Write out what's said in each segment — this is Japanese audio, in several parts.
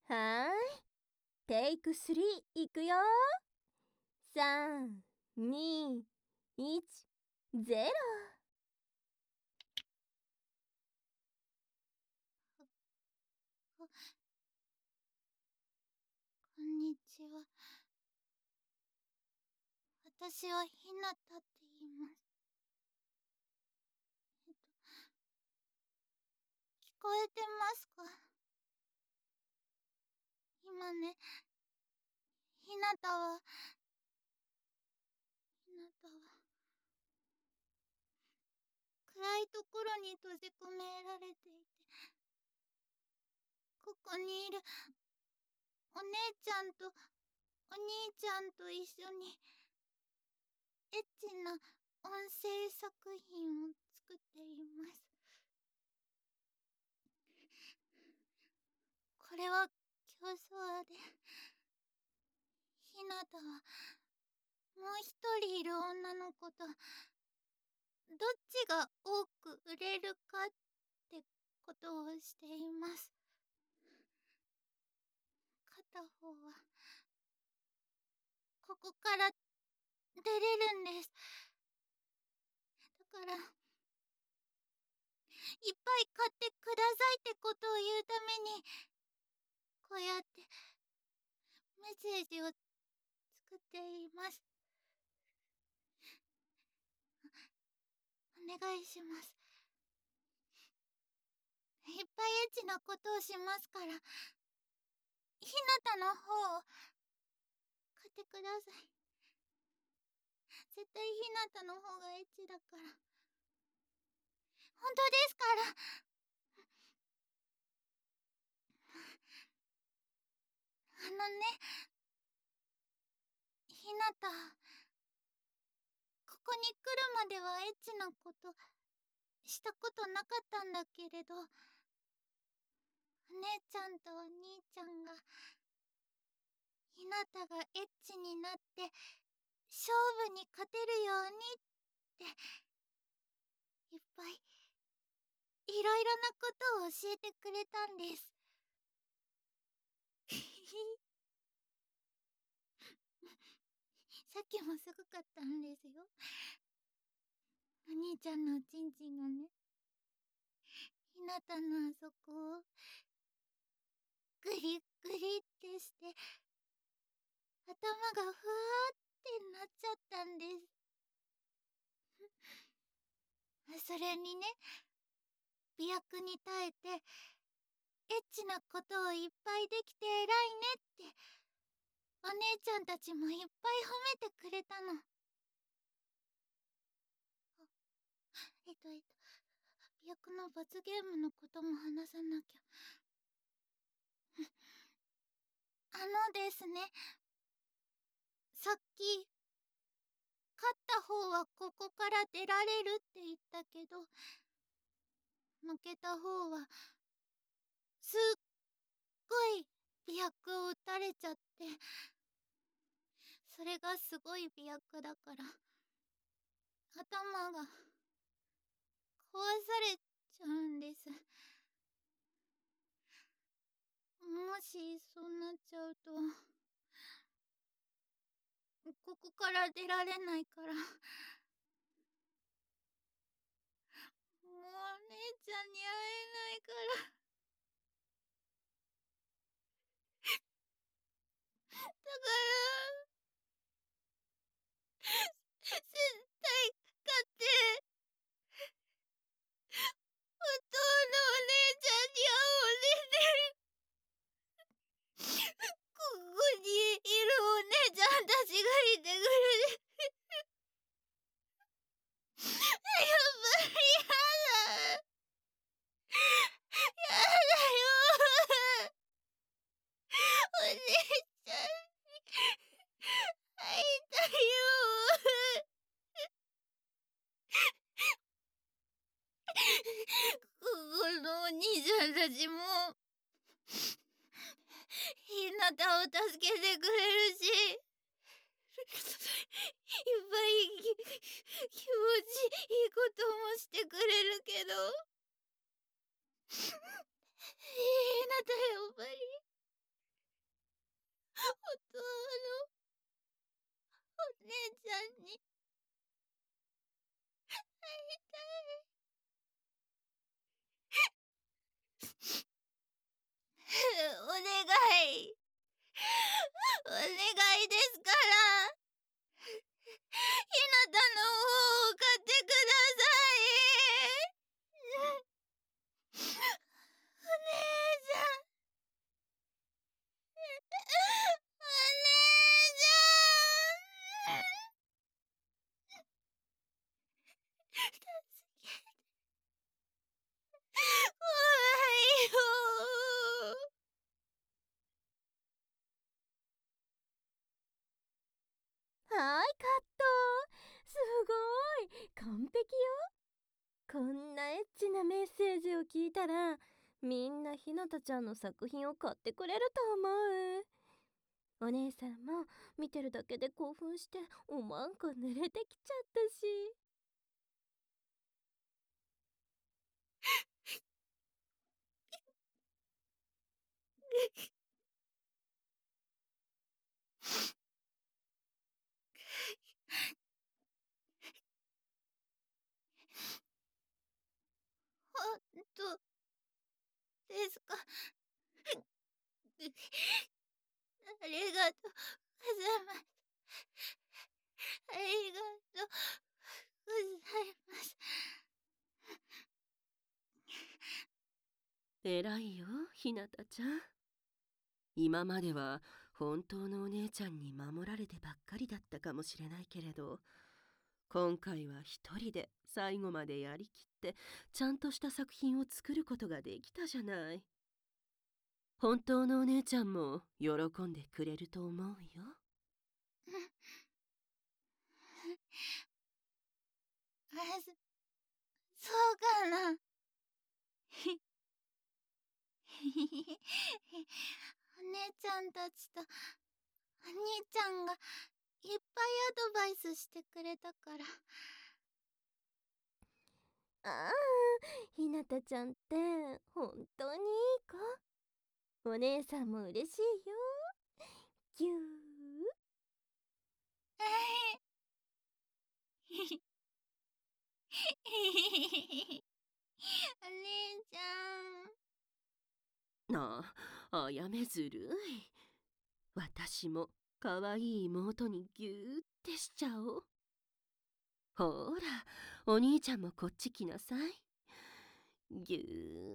はーい、テイク3いくよ。3、2、1、0。 こんにちは。私はひなたって言います。聞こえてますか？今ね、ひなたは暗いところに閉じ込められていて、ここにいるお姉ちゃんとお兄ちゃんと一緒にエッチな音声作品を作っています。これは競争で、ひなたはもう一人いる女の子とどっちが多く売れるかってことをしています。片方はここから出れるんです。だからいっぱい買ってくださいってことを言うためにこうやってメッセージを作っています。お願いします。いっぱいエッチなことをしますから、ひなたの方を買ってください。絶対ひなたの方がエッチだから。本当ですから。ひなた、ここに来るまではエッチなことしたことなかったんだけれど、お姉ちゃんとお兄ちゃんがひなたがエッチになって勝負に勝てるようにっていっぱいいろいろなことを教えてくれたんです。さっきもすごかったんですよ。お兄ちゃんのおちんちんがね、ひなたのあそこをグリグリってして頭がふわーってなっちゃったんです。それにね、美薬に耐えてエッチなことをいっぱいできて偉いねってお姉ちゃんたちもいっぱい褒めてくれたの。美薬の罰ゲームのことも話さなきゃ。ですね、さっき勝った方はここから出られるって言ったけど、負けた方はすっごい美薬を打たれちゃって、それがすごい美薬だから頭が壊されちゃうんです。もしそうなっちゃうとここから出られないから、もうお姉ちゃんに会えないから、だから絶対勝って本当のお姉ちゃんに会おうね。ここにいるお姉ちゃんたちがいてくれてやっぱりやだ。やだよ。お姉ちゃんに会いたいよ。ここのお兄ちゃんたちもひなたを助けてくれるし、いっぱい気持ちいいこともしてくれるけど、ひなたやっぱりいですから。ひなたの方を買ってください。お姉ちゃん。お姉ちゃん。助けて。怖いよ。 はい、カット。すごい完璧よ。こんなエッチなメッセージを聞いたらみんなひなたちゃんの作品を買ってくれると思う。お姉さんも見てるだけで興奮しておまんこ濡れてきちゃったし。 本当ですか。ありがとうございます。ありがとうございます。 偉いよ、ひなたちゃん。今までは本当のお姉ちゃんに守られてばっかりだったかもしれないけれど、今回は一人で最後までやりきってちゃんとした作品を作ることができたじゃない。本当のお姉ちゃんも喜んでくれると思うよ。 そうかな。お姉ちゃんたちとお兄ちゃんがいっぱいアドバイスしてくれたから。 ああ、ひなたちゃんって本当にいい子。お姉さんも嬉しいよ。ぎゅー。 お姉ちゃん。 あやめずるい。私も可愛い妹にぎゅーってしちゃおう。ほら、お兄ちゃんもこっち来なさい。ぎゅー。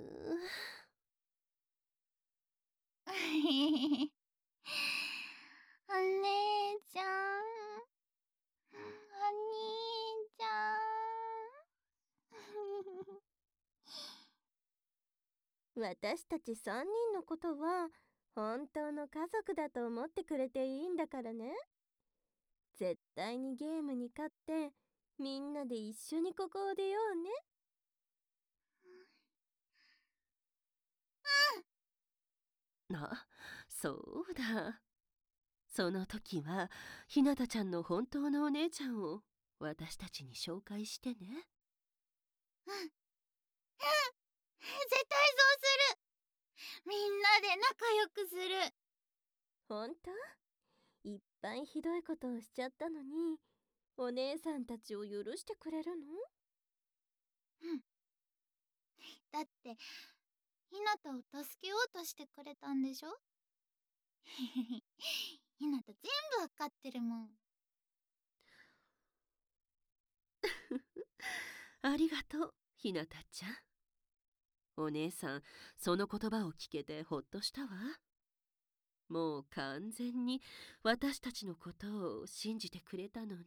お姉ちゃん。お兄ちゃん。 私たち3人のことは本当の家族だと思ってくれていいんだからね。絶対にゲームに勝ってみんなで一緒にここを出ようね。 そうだ。その時はひなたちゃんの本当のお姉ちゃんを私たちに紹介してね。 絶対そうする。みんなで仲良くする。 ほんと？いっぱいひどいことをしちゃったのにお姉さんたちを許してくれるの？ だってひなたを助けようとしてくれたんでしょ。ひなた全部わかってるもん。 ありがとう、ひなたちゃん。お姉さん、その言葉を聞けてほっとしたわ。もう完全に私たちのことを信じてくれたのね。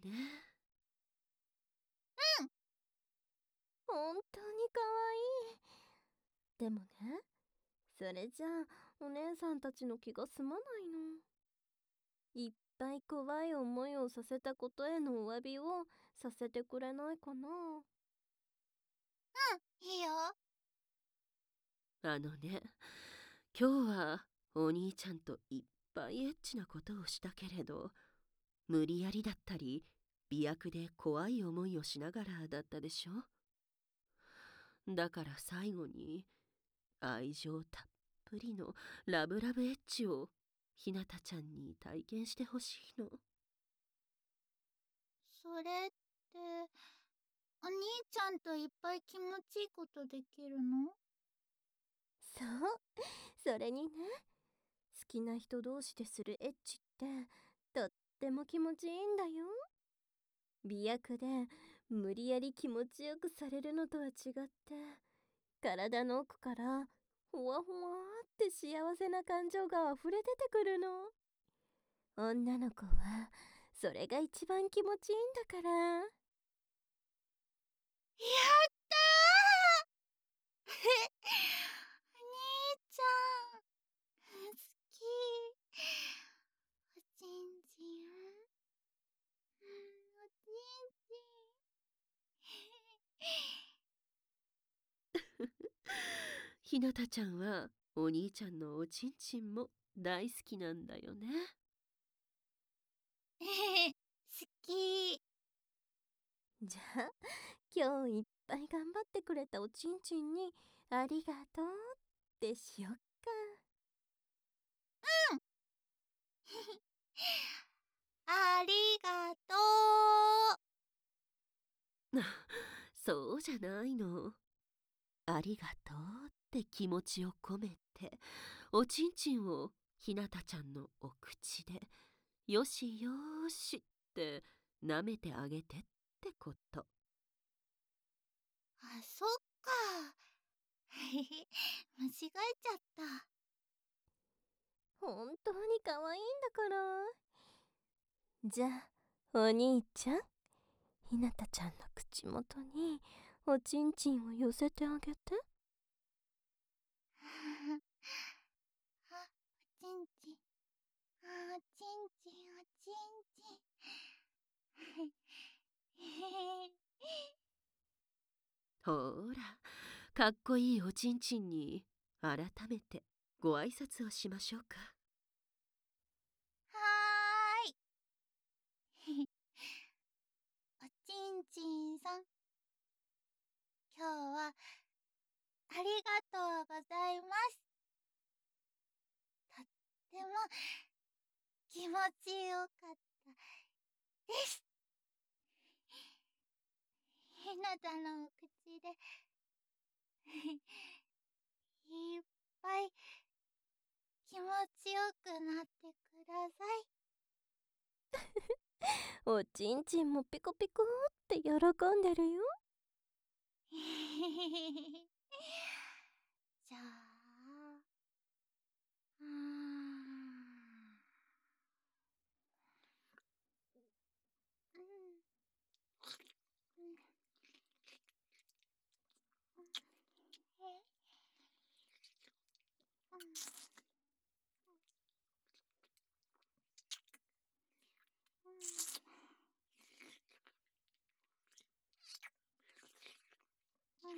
本当にかわいい。でもね、それじゃあお姉さんたちの気が済まないの。いっぱい怖い思いをさせたことへのお詫びをさせてくれないかな。 いいよ。 あのね、今日はお兄ちゃんといっぱいエッチなことをしたけれど、無理やりだったり媚薬で怖い思いをしながらだったでしょ。だから最後に愛情たっぷりのラブラブエッチをひなたちゃんに体験してほしいの。 それってお兄ちゃんといっぱい気持ちいいことできるの？ そう、それにね、好きな人同士でするエッチってとっても気持ちいいんだよ。媚薬で無理やり気持ちよくされるのとは違って、体の奥からほわほわって幸せな感情が溢れ出てくるの。女の子はそれが一番気持ちいいんだから。 やったーお兄ちゃん好き。おちんちん、おちんちん。 ひなたちゃんはお兄ちゃんのおちんちんも大好きなんだよね。 好き。 じゃあ今日いっぱい頑張ってくれたおちんちんにありがとうってしよっか。 ありがとう。 そうじゃないの。ありがとうって気持ちを込めて、おちんちんをひなたちゃんのお口でよしよーしって舐めてあげてってこと。 あ、そっか。間違えちゃった。 本当に可愛いんだから。じゃあお兄ちゃん、ひなたちゃんの口元におちんちんを寄せてあげて。 あ、おちんちん。あ、おちんちん、おちんちん。 ほーら、かっこいいおちんちんに改めてご挨拶をしましょうか。 はーい。おちんちんさん、今日はありがとうございます。とっても気持ちよかったです。ひなたのお口でいっぱい気持ちよくなってください。 おちんちんもピコピコって喜んでるよ。 じゃあ、うーん。うん。え、うん。うん。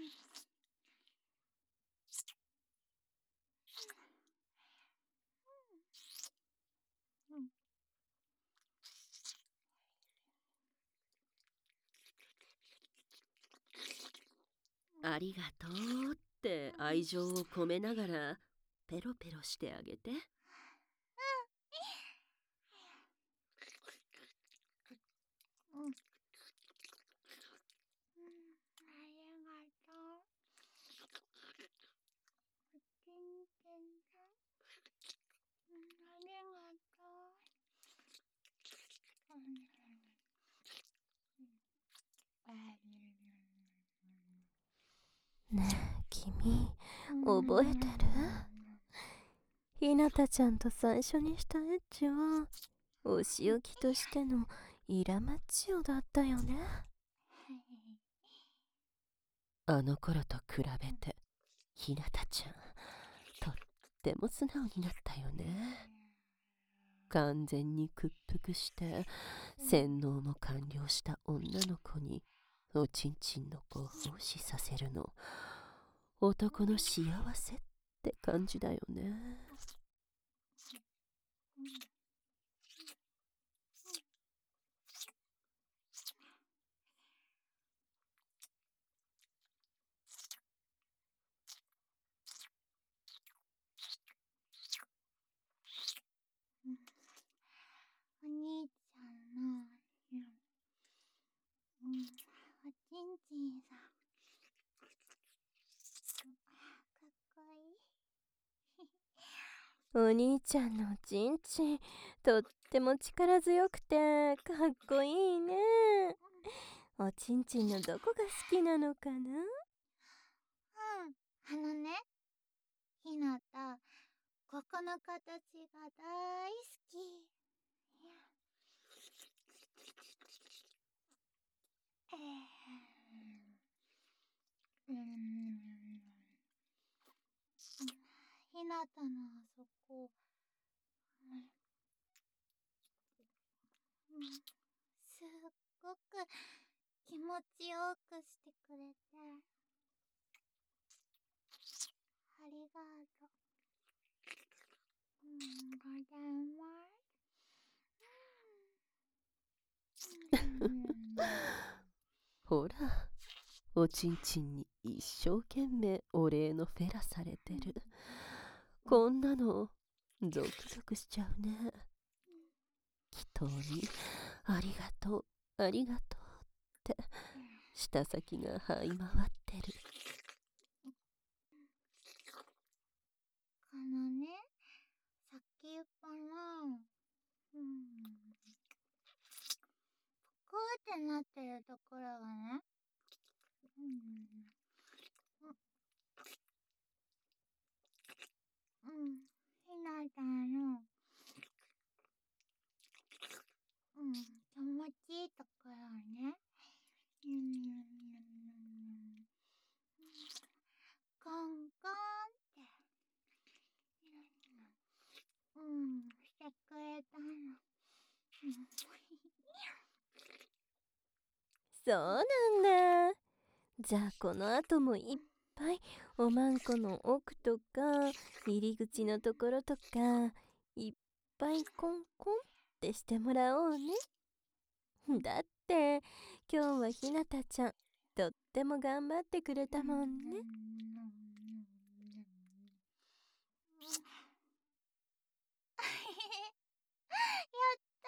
うん。 ありがとうって愛情を込めながらペロペロしてあげて。 うん。うん。ありがとう。おちんちんさん。ありがとう。 ねえ君、覚えてる？ひなたちゃんと最初にしたエッチはお仕置きとしてのイラマッチオだったよね。 あの頃と比べてひなたちゃんとっても素直になったよね。完全に屈服して洗脳も完了した女の子におちんちんの子を奉仕させるの、男の幸せって感じだよね。 お兄ちゃんの、おちんちんさん。かっこいい。 お兄ちゃんのおちんちん、とっても力強くてかっこいいね。おちんちんのどこが好きなのかな？ ひなた、ここの形が大好き。ひなたのあそこ、すっごく気持ちよくしてくれてありがとう。ございます。 ほら、おちんちんに一生懸命お礼のフェラされてる。こんなのゾクゾクしちゃうね。祈祷にありがとうありがとうって舌先が這い回ってる。 さっき言ったな。ぷくってなってるところがね、ひなたの、気持ちいいところをね、コンコンって、してくれたの。 そうなんだ。じゃあこの後もいっぱいおまんこの奥とか入り口のところとかいっぱいコンコンってしてもらおうね。だって今日はひなたちゃんとっても頑張ってくれたもんね。 やった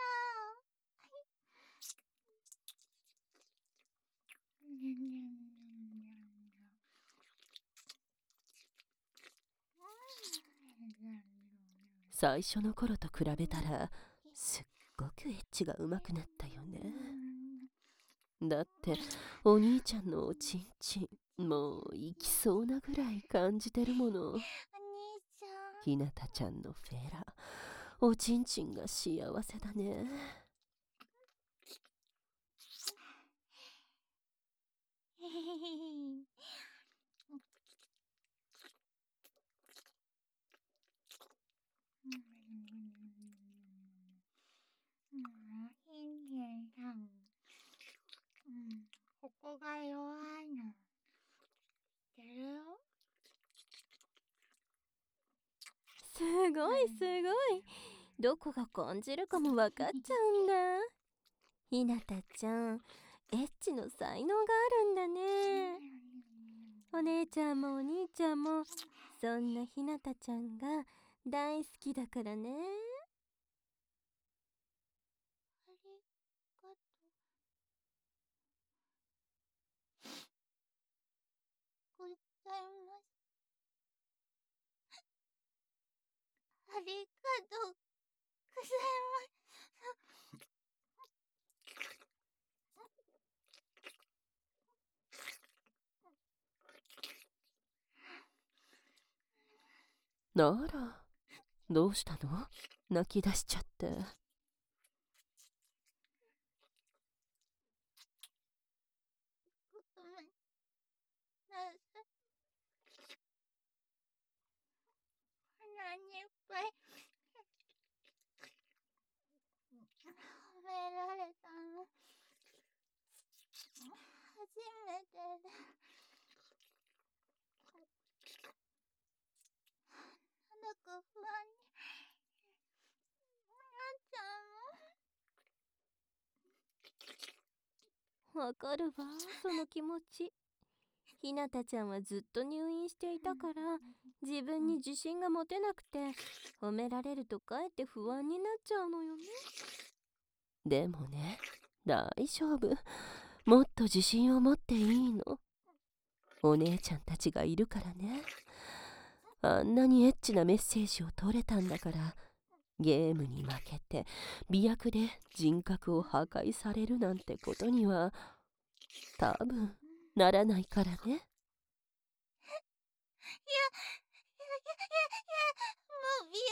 最初の頃と比べたらすっごくエッチが上手くなったよね。だってお兄ちゃんのおちんちんもう行きそうなぐらい感じてるもの。 お兄ちゃん。 ひなたちゃんのフェラ、おちんちんが幸せだね。 ひんげんさん、ここが弱いの知ってるよ。 すごいすごい。どこが感じるかも分かっちゃうんだ。ひなたちゃん、エッチの才能があるんだね。お姉ちゃんもお兄ちゃんもそんなひなたちゃんが大好きだからね。 ありがとう。ございます。ありがとうございます。 ならどうしたの？泣き出しちゃって。 ごめんなさい。鼻にいっぱい褒められたの初めてで、なんだか不安になっちゃうの。 わかるわ、その気持ち。ひなたちゃんはずっと入院していたから自分に自信が持てなくて褒められるとかえって不安になっちゃうのよね。 でもね、大丈夫。もっと自信を持っていいの。お姉ちゃんたちがいるからね。 あんなにエッチなメッセージを取れたんだから、ゲームに負けて媚薬で人格を破壊されるなんてことには多分ならないからね。 いや、もう美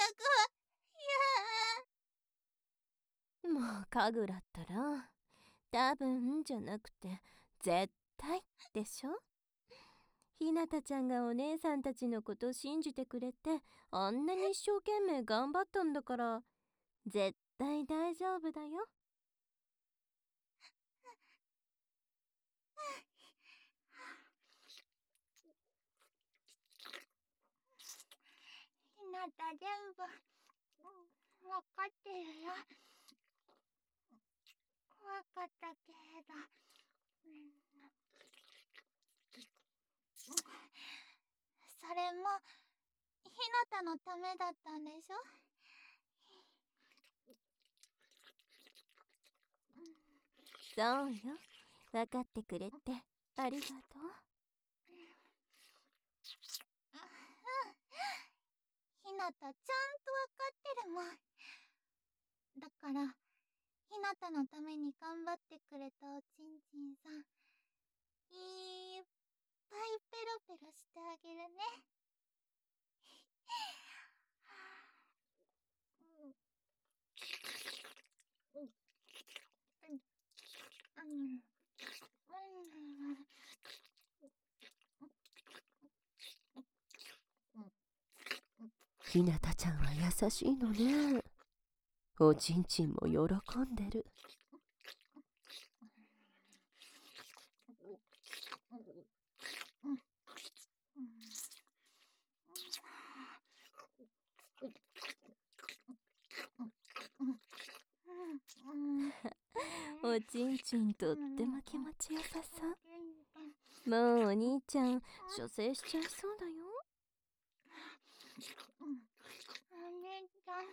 薬は、 もうかぐらったら、多分じゃなくて絶対でしょ。ひなたちゃんがお姉さんたちのこと信じてくれて、あんなに一生懸命頑張ったんだから、絶対大丈夫だよ。 ひなた全部、わかってるよ。怖かったけれど、それもひなたのためだったんでしょ。 そうよ、分かってくれてありがとう。 ひなたちゃんとわかってるもん。だからひなたのために頑張ってくれたおちんちんさん、いっぱいペロペロしてあげるね。 ひなたちゃんは優しいのね。おちんちんも喜んでる。 おちんちんとっても気持ちよさそう。もうお兄ちゃん射精しちゃいそうだよ。 お姉ちゃん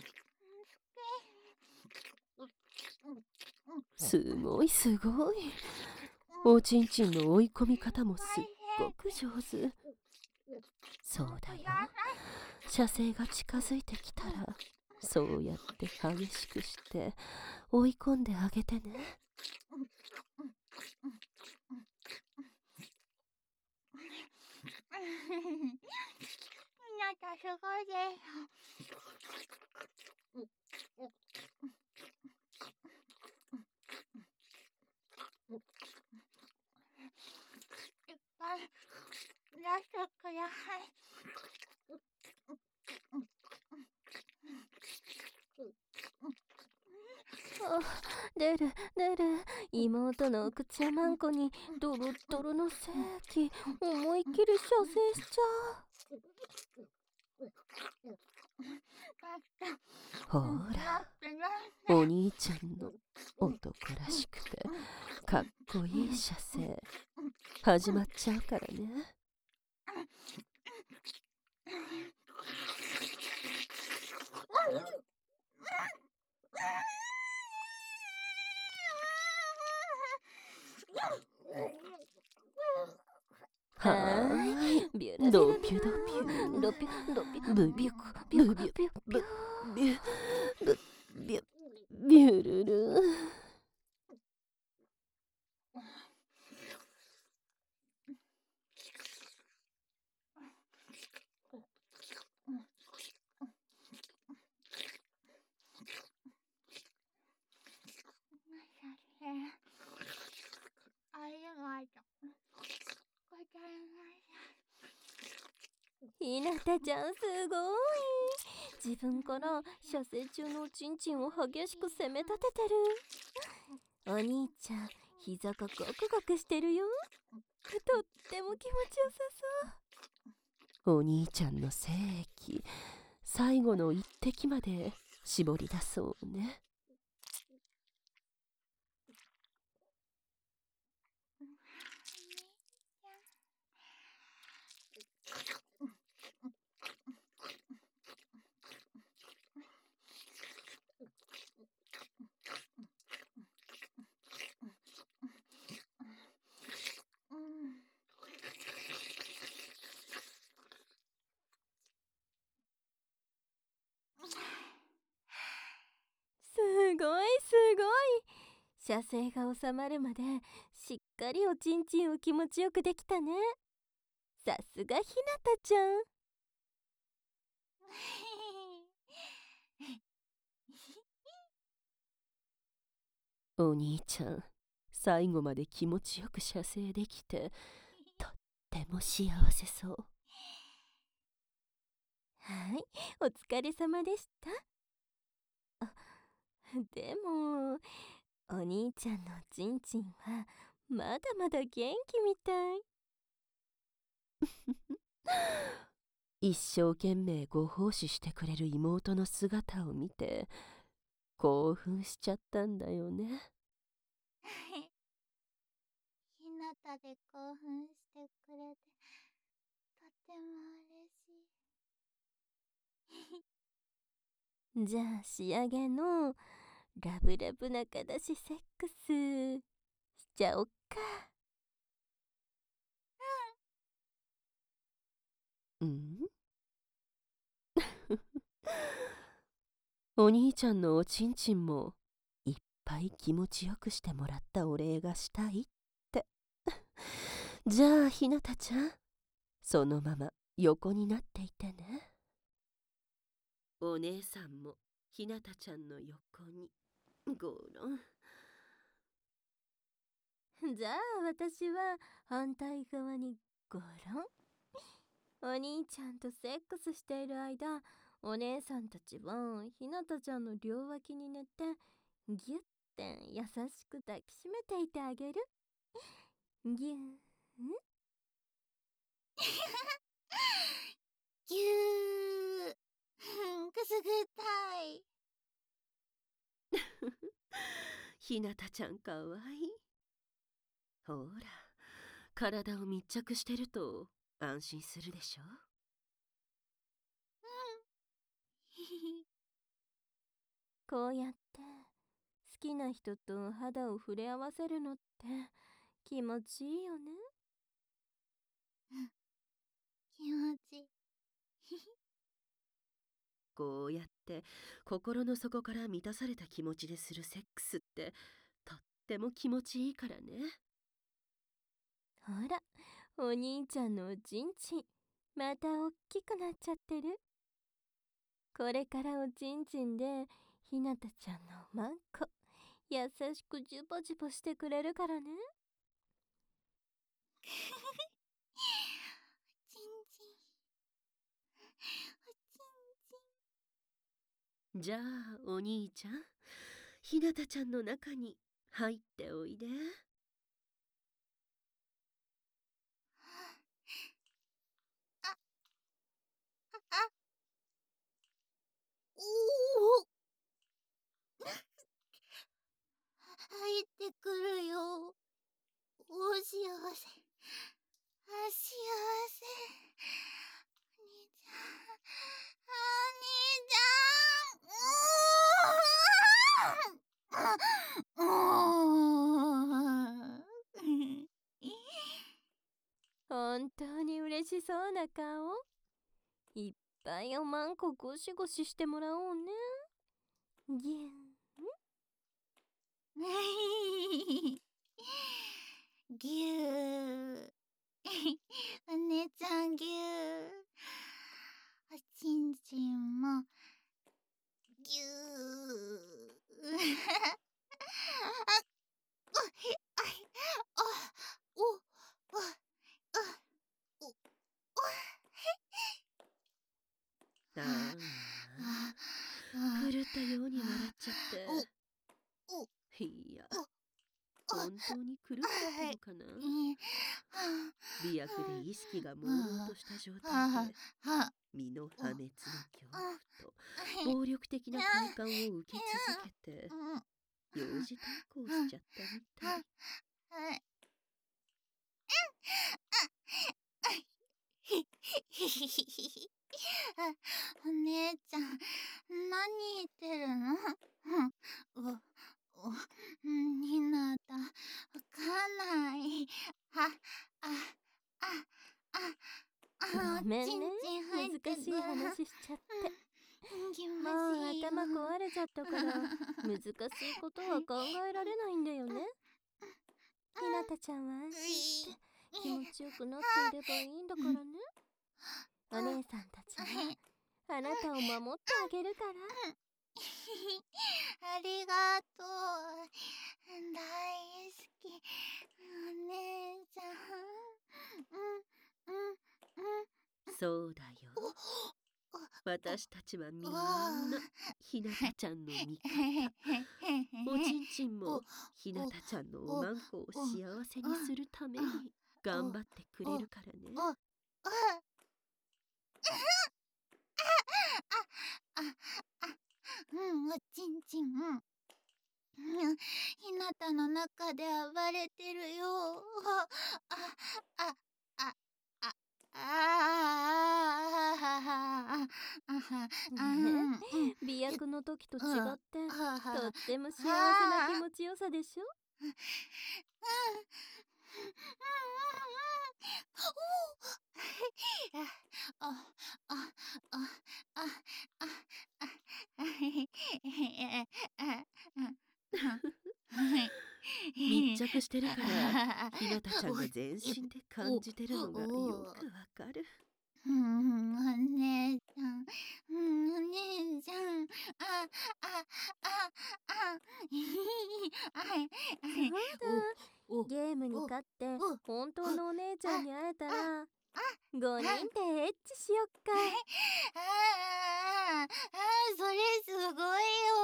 すごいすごい。おちんちんの追い込み方もすっごく上手。そうだよ。射精が近づいてきたら、そうやって激しくして追い込んであげてね。 ひなたすごいです。いっぱい出してください。 あ、出る出る。妹のお口やまんこにドロッドロの精液思いっきり射精しちゃほら、お兄ちゃんの男らしくてかっこいい射精始まっちゃうからね。はーい、 ビュルドピュドピュドピュドピュブビュビュブビュビュブビュブビュビュルル。 ありがとうございます。 ひなたちゃんすごい。自分から射精中のおちんちんを激しく攻め立ててる。お兄ちゃん膝がゴクゴクしてるよ。とっても気持ちよさお兄ちゃんの精液最後の一滴まで絞り出そうね。 射精が収まるまでしっかりおちんちんを気持ちよくできたね。さすがひなたちゃん。 お兄ちゃん、最後まで気持ちよく射精できて、とっても幸せそう。 はい、お疲れ様でした。でも、お兄ちゃんのちんちんはまだまだ元気みたい。 一生懸命ご奉仕してくれる妹の姿を見て、興奮しちゃったんだよね。 ひなたで興奮してくれて、とても嬉しい。 じゃあ仕上げのラブラブ仲出しセックスしちゃおっか。 うん。お兄ちゃんのおちんちんもいっぱい気持ちよくしてもらったお礼がしたいって。じゃあひなたちゃん、そのまま横になっていてね。お姉さんもひなたちゃんの横にゴロン。 じゃあ私は反対側にゴロン。お兄ちゃんとセックスしている間、お姉さんたちはひなたちゃんの両脇に寝てギュッて優しく抱きしめていてあげる。ギューン。 ぎゅー。くすぐったい。 ひなたちゃんかわいい。ほら、体を密着してると安心するでしょ。 こうやって好きな人と肌を触れ合わせるのって気持ちいいよね。 気持ちいい。 こうやって心の底から満たされた気持ちでするセックスってとっても気持ちいいからね。 ほら、お兄ちゃんのおちんちんまたおっきくなっちゃってる。これからおちんちんでひなたちゃんのまんこ優しくジュボジュボしてくれるからね。 ちんちん。おちんちん。 じゃあお兄ちゃん、ひなたちゃんの中に入っておいで。 あ、おお。入ってくるよ。お幸せ。あ、幸せ。お兄ちゃん。お兄ちゃん。 本当に嬉しそうな顔。いっぱいおまんこゴシゴシしてもらおうね。ギュン。 ぎゅー。お姉ちゃんぎゅー。おちんちんもぎゅー。あ、お、お、 ああ、狂ったように笑っちゃって。いや、本当に狂っちゃったのかな。媚薬で意識が朦朧とした状態で身の破滅の恐怖と暴力的な快感を受け続けて幼児転校しちゃったみたい。 お姉ちゃん、何言ってるの？ひなた、わかんない。 ごめんね、 ちんちん入って難しい話しちゃって。 気持もうちいいよ。 頭壊れちゃったから難しいことは考えられないんだよね。ひなたちゃんは安心して気持ちよくなっていればいいんだからね。お姉さんたちはあなたを守ってあげるから。 ありがとう。大好き。お姉ちゃん。 そうだよ。私たちはみんなひなたちゃんの味方。おちんちんもひなたちゃんのおまんこを幸せにするために頑張ってくれるからね。 おちんちん。ひなたの中で暴れてるよ。 美薬の時と違ってとっても幸せな気持ちよさでしょ。 密着してるからひなたちゃんが全身で感じてるのがよくわかる。 お姉ちゃん、お姉ちゃん、 そうだ、ゲームに勝って本当のお姉ちゃんに会えたら5人でエッチしよっか。 それすごいよ。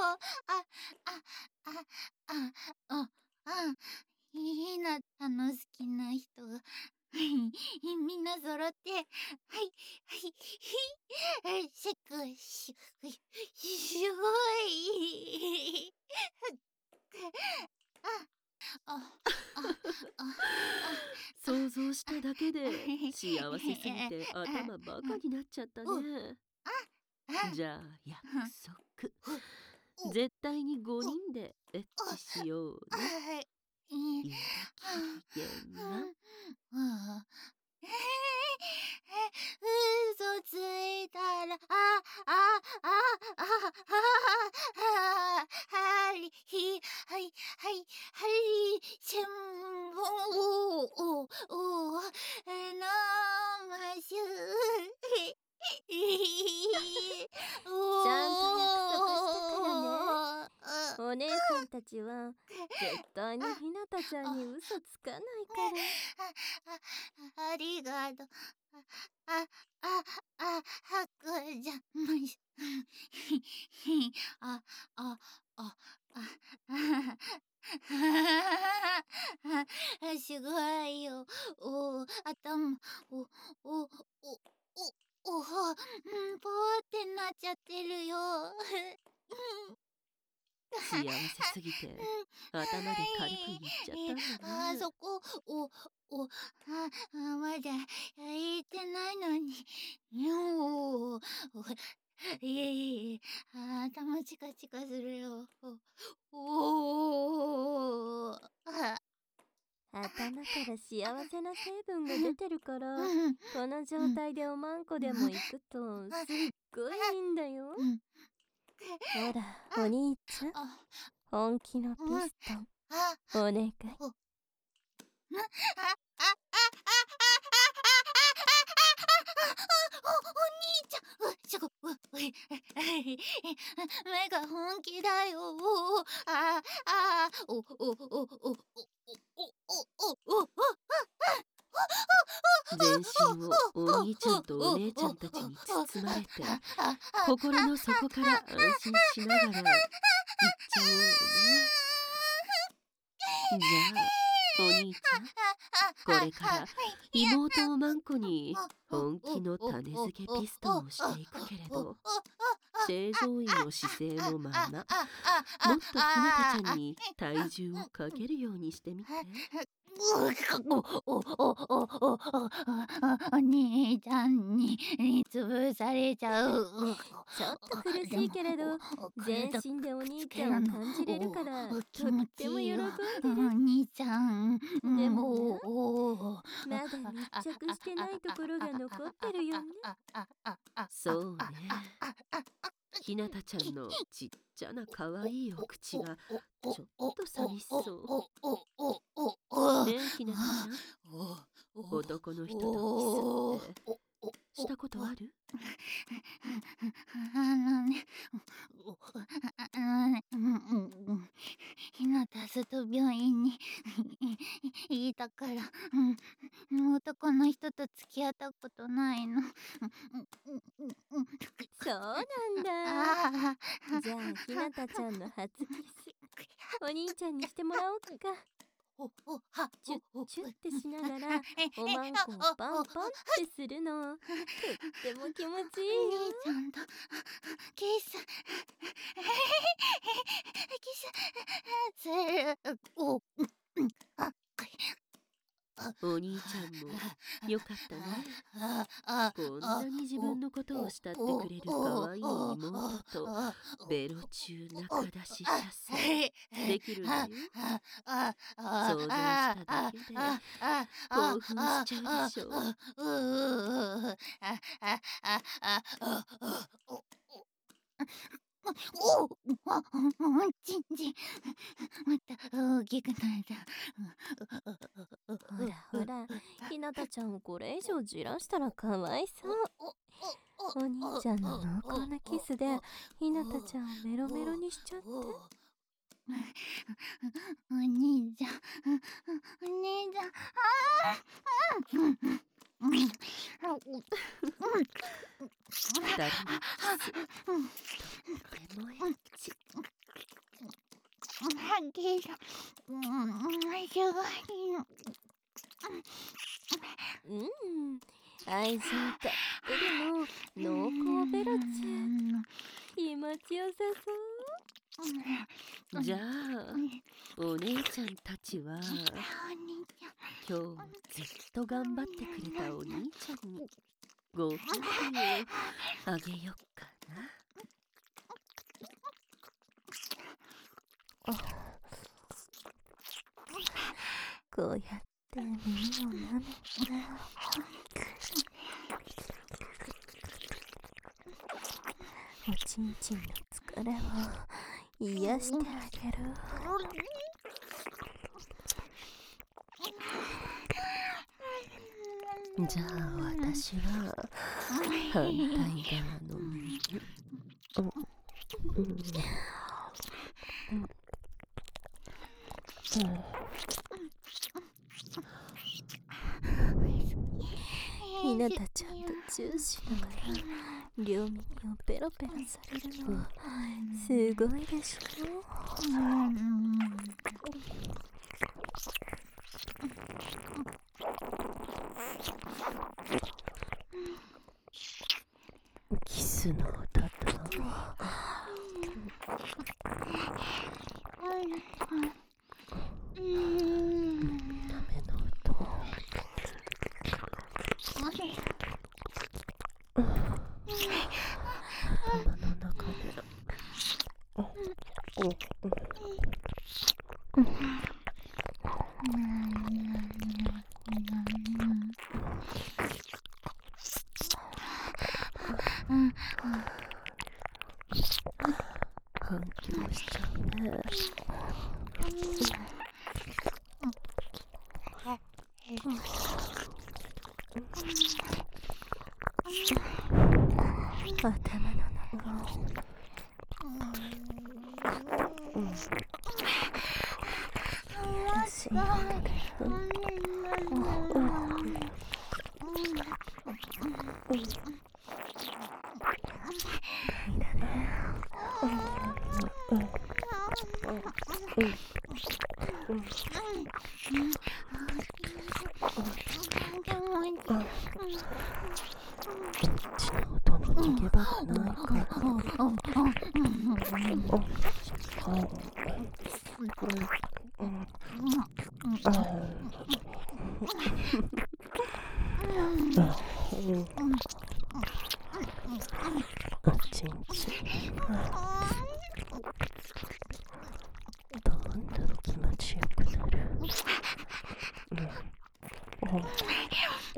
ひなたの好きな人がみんな揃って、セクシー、すごい。 想像しただけで幸せすぎて頭バカになっちゃったね。じゃあ約束、絶対に5人でエッチしようね。ゆらきげんな。 嘘ついたら、千本を飲ましゅ。 ちゃんと約束したからね。お姉さんたちは絶対にひなたちゃんに嘘つかないから。 ありがとう。はくじゃまし。すごいよ。頭、ぽーってなっちゃってるよ。 幸せすぎて頭で軽く言っちゃったんだね。 そこ、まだ言ってないのに。頭チカチカするよ。 頭から幸せな成分が出てるからこの状態でおまんこでも行くとすっごいいいんだよ。ほらお兄ちゃん、本気のピストンお願い。 お兄ちゃん、すごい。目が本気だよ。 全身をお兄ちゃんとお姉ちゃんたちに包まれて心の底から安心しながら行っちゃおうね。じゃあお兄ちゃん、これから妹おまんこに本気の種付けピストンをしていくけれど、正常位の姿勢のままもっとひなたちゃんに体重をかけるようにしてみて。 お兄ちゃんに潰されちゃう。 ちょっと苦しいけれど全身でお兄ちゃんを感じれるからとっても喜んでる。 お兄ちゃん、 でもまだ密着してないところが残ってるよね。 そうね。 ひなたちゃんのちっちゃなかわいいお口がちょっと寂しそうね。えひなたちゃん、男の人とキスってしたことある？ ひなたすと病院にいたから、男の人と付き合ったことないの。 そうなんだ。じゃあひなたちゃんの初キスお兄ちゃんにしてもらおうか。チュッチュッってしながらおまんこをパンパンってするのとっても気持ちいいよ。 お兄ちゃんとキスする。 お兄ちゃんもよかったね。こんなに自分のことを慕ってくれるかわいい妹とベロ中中出し射精できるんだよ。想像しただけで興奮しちゃうでしょ。 ちんちんまた大きくなった。 ほらほら、ひなたちゃんをこれ以上じらしたらかわいそう。お兄ちゃんの濃厚なキスでひなたちゃんをメロメロにしちゃって。 お兄ちゃん、お兄ちゃん、 二人のキスとってもエッチ。愛情たっぷりの濃厚ベロチュ気持ちよさそう。じゃあお姉ちゃんたちは今日ずっと頑張ってくれたお兄ちゃんにご褒美をあげよっかな。 こうやって耳を舐めておちんちんの疲れを癒してあげる。じゃあ私は反対側の耳ひなたちゃんとチューしながら両耳をペロペロされるのすごいでしょ。キスの音と舐めの音、頭の中で反響しちゃうね。頭の中優しい音で音の逃げ場がないからおちんちんどんどん気持ちよくなる。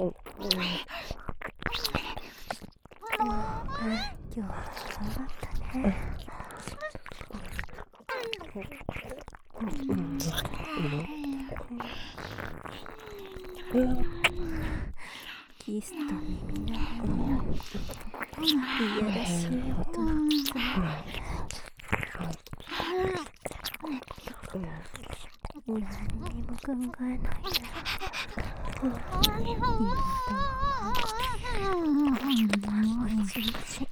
今日は頑張ったね。 キスと耳の匂い、いやらしい音の何にも考えないで落ち着くよ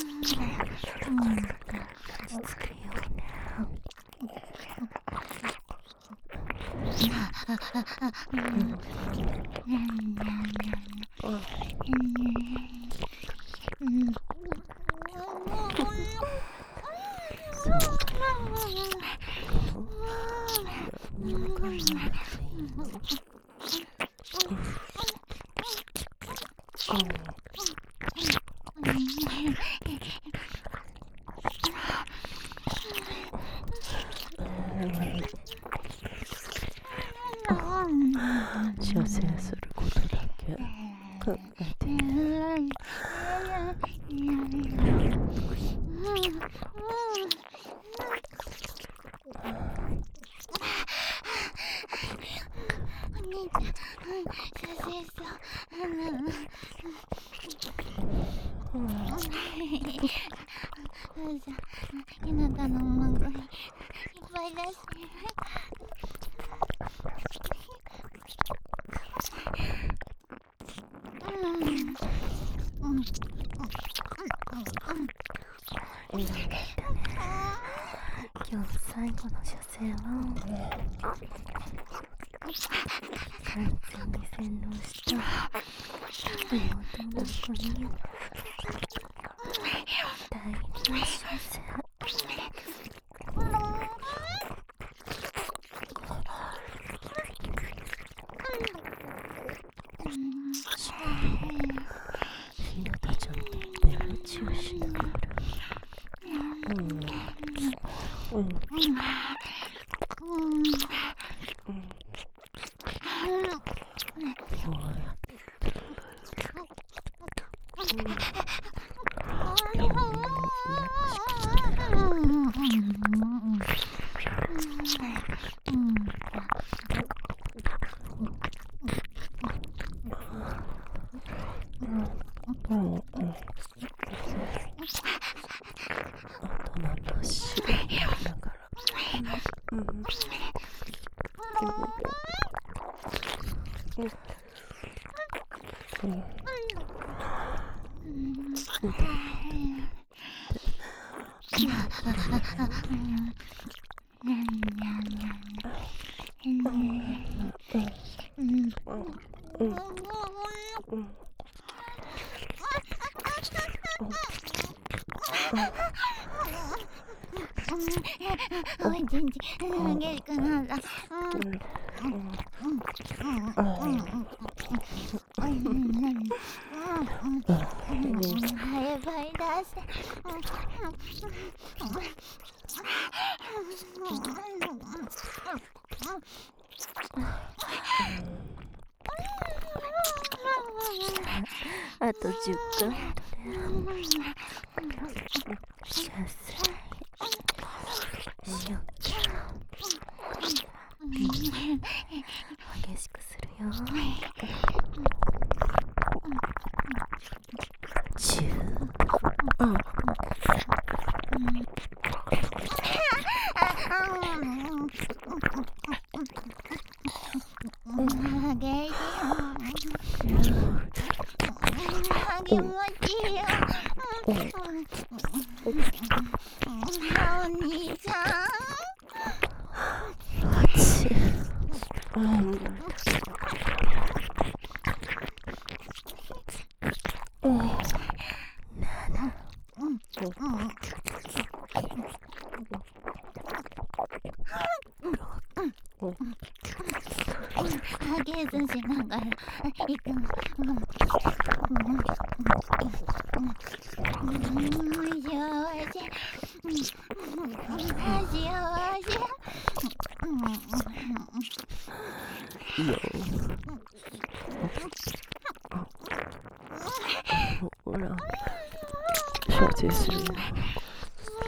射精することだけ考えている。 ひなたの孫にいっぱい出して今日最後の射精は完全に洗脳した妹の子に大量射精。ひなたちゃんとベロチをしながらおい、全然あげるかな。バイバイだせ。 あと10回射精しよっか。激しくするよ。 気持ちいいよ。お兄ちゃん。ゲーズしながら行くの。 射精するよ。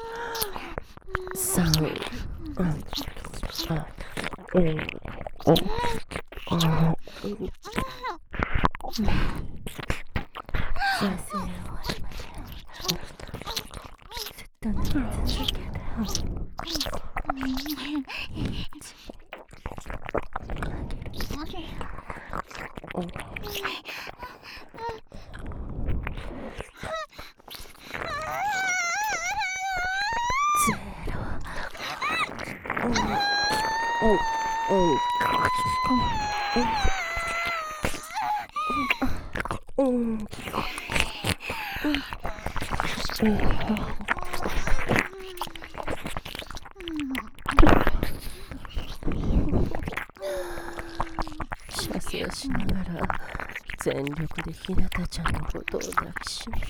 と寝続けて射精しながら全力でひなたちゃんのことを抱きしめて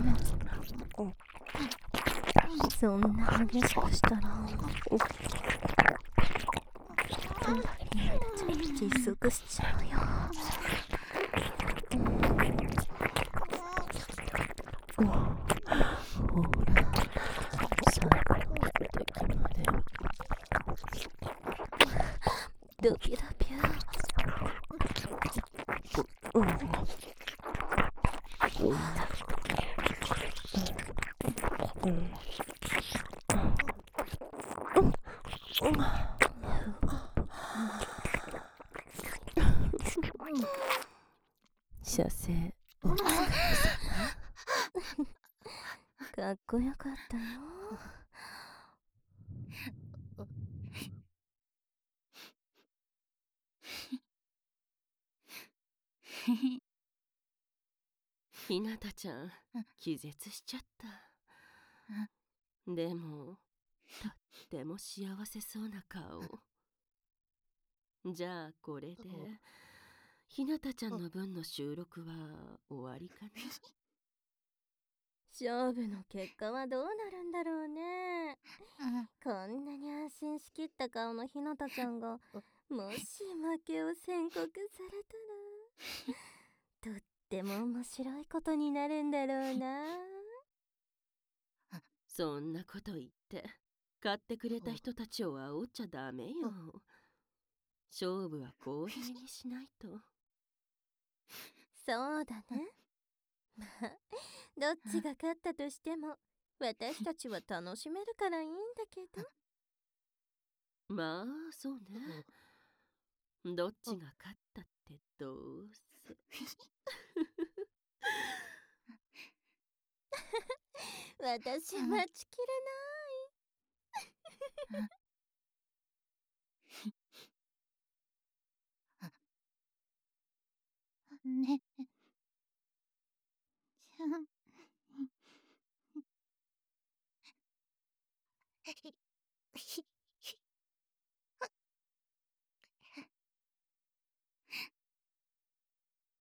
そんな激しくしたらひなたちゃん窒息しちゃうよ。 ほら最後の敵までドキドキ射精かっこよかったよ。 ひなたちゃん気絶しちゃった。でもとっても幸せそうな顔。じゃあこれでひなたちゃんの分の収録は終わりかな。 勝負の結果はどうなるんだろうね。こんなに安心しきった顔のひなたちゃんがもし負けを宣告されたらとっても面白いことになるんだろうな。 そんなこと言って買ってくれた人たちを煽っちゃダメよ。勝負は公平にしないと。 そうだね。まあどっちが勝ったとしても私たちは楽しめるからいいんだけど。 まあそうね。どっちが勝ったってどうせ私待ちきれねちゃん